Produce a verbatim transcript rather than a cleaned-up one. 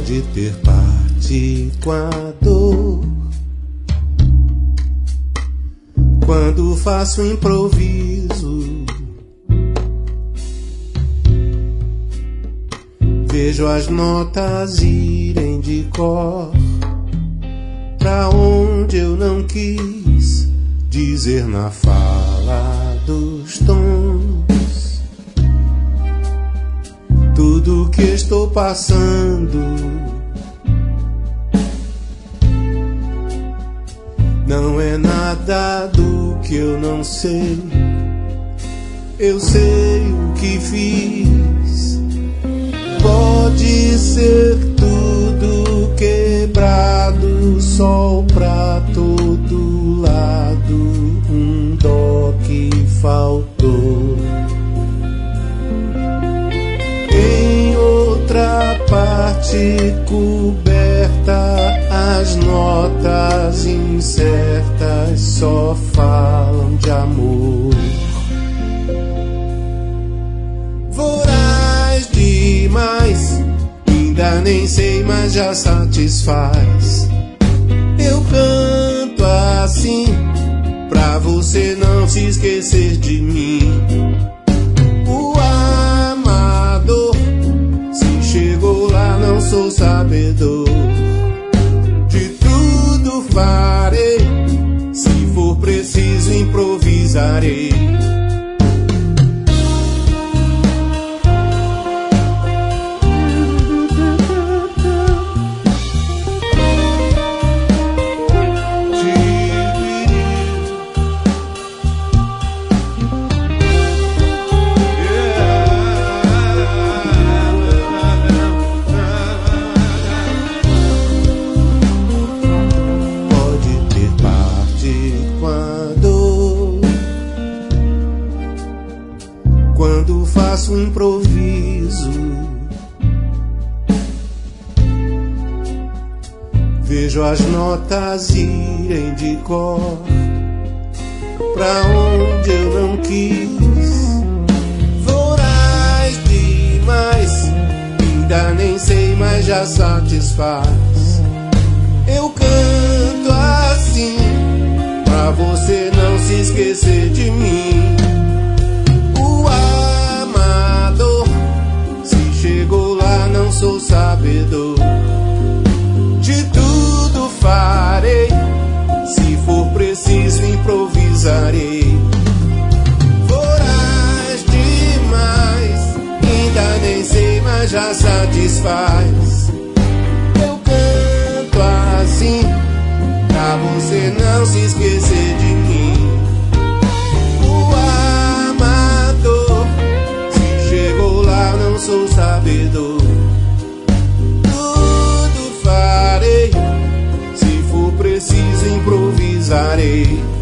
Pode ter parte com a dor quando faço improviso. Vejo as notas irem de cor pra onde eu não quis dizer na fala dos tons. Tudo que estou passando não é nada do que eu não sei. Eu sei o que fiz. Pode ser tudo quebrado, sol pra todo lado, um dó que faltou. Em outra parte coberta, as notas incertas só falam de amor. Voraz demais, ainda nem sei, mas já satisfaz. Eu canto assim pra você não se esquecer de mim. O amador, se chegou lá, não sou sabedor. De tudo farei, se for preciso improvisarei. Quando faço um improviso, vejo as notas irem de cor pra onde eu não quis. Voraz demais, ainda nem sei, mas já satisfaz. Eu canto assim pra você não se esquecer de mim. Sou sabedor, de tudo farei, se for preciso improvisarei. Voraz demais, ainda nem sei, mas já satisfaz. Eu canto assim, pra você não se esquecer de mim. O amador, se chegou lá, não sou sabedor. Preciso improvisarei.